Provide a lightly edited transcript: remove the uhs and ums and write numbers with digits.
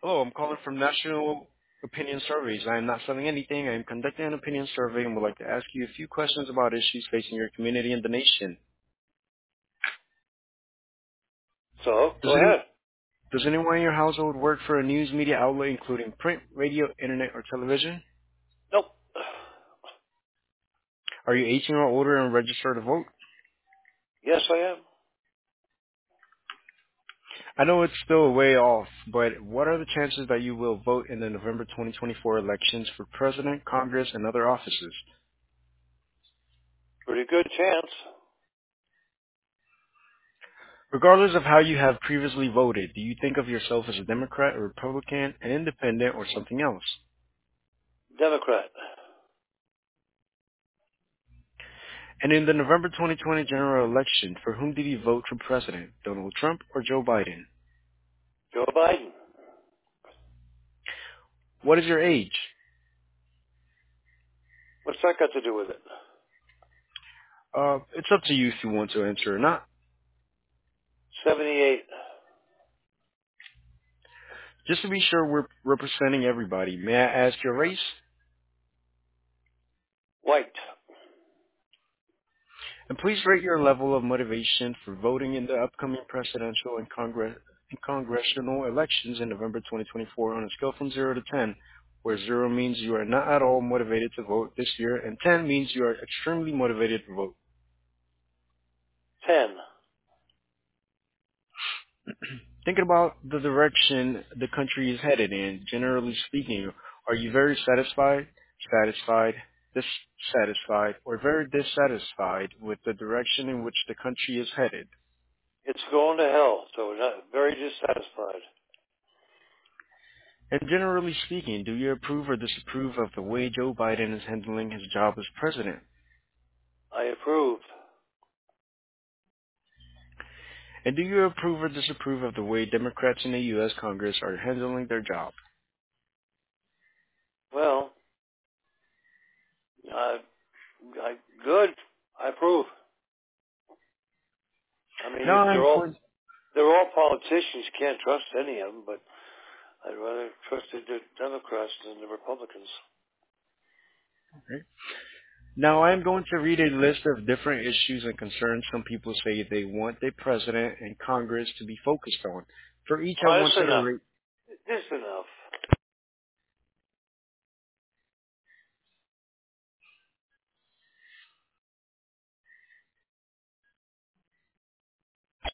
Oh, I'm calling from National Opinion Surveys. I am not selling anything. I am conducting an opinion survey and would like to ask you a few questions about issues facing your community and the nation. So, Does, go any, ahead. does anyone in your household work for a news media outlet including print, radio, internet, or television? Nope. Are you 18 or older and registered to vote? Yes, I am. I know it's still a way off, but what are the chances that you will vote in the November 2024 elections for president, Congress, and other offices? Pretty good chance. Regardless of how you have previously voted, do you think of yourself as a Democrat, a Republican, an independent, or something else? Democrat. And in the November 2020 general election, for whom did you vote for president, Donald Trump or Joe Biden? Joe Biden. What is your age? What's that got to do with it? It's up to you if you want to answer or not. 78. Just to be sure we're representing everybody, may I ask your race? White. And please rate your level of motivation for voting in the upcoming presidential and congressional elections in November 2024 on a scale from 0 to 10, where 0 means you are not at all motivated to vote this year, and 10 means you are extremely motivated to vote. 10. Thinking about the direction the country is headed in, generally speaking, are you very satisfied, dissatisfied, or very dissatisfied with the direction in which the country is headed? It's going to hell, so we're not very dissatisfied. And generally speaking, do you approve or disapprove of the way Joe Biden is handling his job as president? I approve. And do you approve or disapprove of the way Democrats in the U.S. Congress are handling their job? Well, I, good. I approve. I mean, Now I'm going. they're all politicians. You can't trust any of them, but I'd rather trust the Democrats than the Republicans. Now I'm going to read a list of different issues and concerns some people say they want the president and Congress to be focused on. For each, I Oh, want that's you to enough. rate. That's enough.